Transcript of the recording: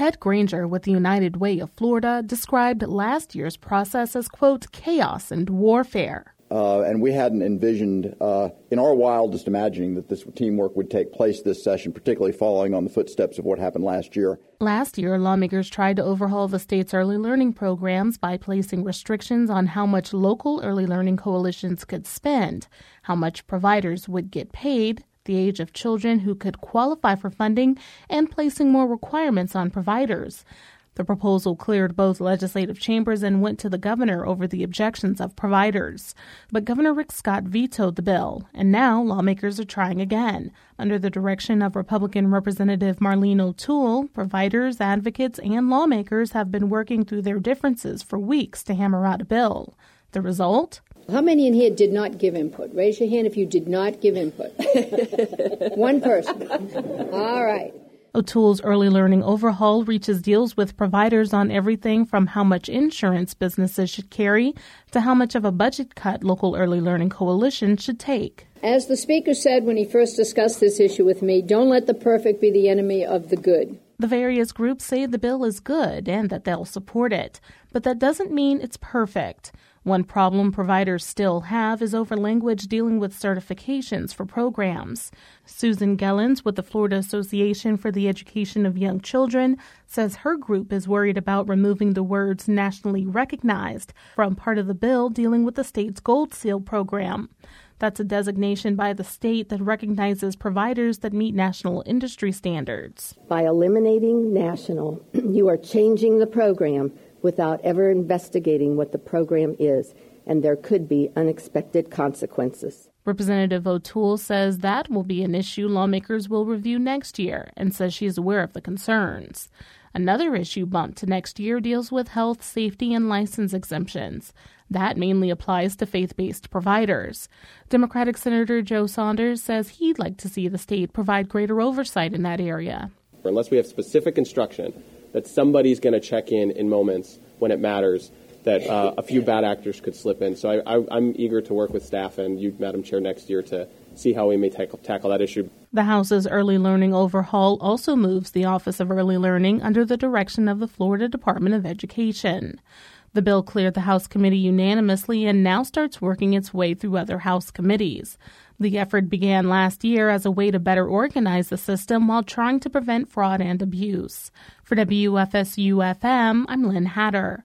Ted Granger with the United Way of Florida described last year's process as, quote, chaos and warfare. And we hadn't envisioned in our wildest imagining that this teamwork would take place this session, particularly following on the footsteps of what happened last year. Last year, lawmakers tried to overhaul the state's early learning programs by placing restrictions on how much local early learning coalitions could spend, how much providers would get paid, the age of children who could qualify for funding, and placing more requirements on providers. The proposal cleared both legislative chambers and went to the governor over the objections of providers. But Governor Rick Scott vetoed the bill, and now lawmakers are trying again. Under the direction of Republican Representative Marlene O'Toole, providers, advocates, and lawmakers have been working through their differences for weeks to hammer out a bill. The result? How many in here did not give input? Raise your hand if you did not give input. One person. All right. O'Toole's early learning overhaul reaches deals with providers on everything from how much insurance businesses should carry to how much of a budget cut local early learning coalitions should take. As the Speaker said when he first discussed this issue with me, don't let the perfect be the enemy of the good. The various groups say the bill is good and that they'll support it, but that doesn't mean it's perfect. One problem providers still have is over language dealing with certifications for programs. Susan Gellens with the Florida Association for the Education of Young Children says her group is worried about removing the words nationally recognized from part of the bill dealing with the state's Gold Seal program. That's a designation by the state that recognizes providers that meet national industry standards. By eliminating national, you are changing the program without ever investigating what the program is, and there could be unexpected consequences. Representative O'Toole says that will be an issue lawmakers will review next year and says she is aware of the concerns. Another issue bumped to next year deals with health, safety, and license exemptions. That mainly applies to faith-based providers. Democratic Senator Joe Saunders says he'd like to see the state provide greater oversight in that area. Unless we have specific instruction that somebody's going to check in moments when it matters, that a few bad actors could slip in. So I'm eager to work with staff and you, Madam Chair, next year to see how we may tackle that issue. The House's early learning overhaul also moves the Office of Early Learning under the direction of the Florida Department of Education. The bill cleared the House committee unanimously and now starts working its way through other House committees. The effort began last year as a way to better organize the system while trying to prevent fraud and abuse. For WFSU-FM, I'm Lynn Hatter.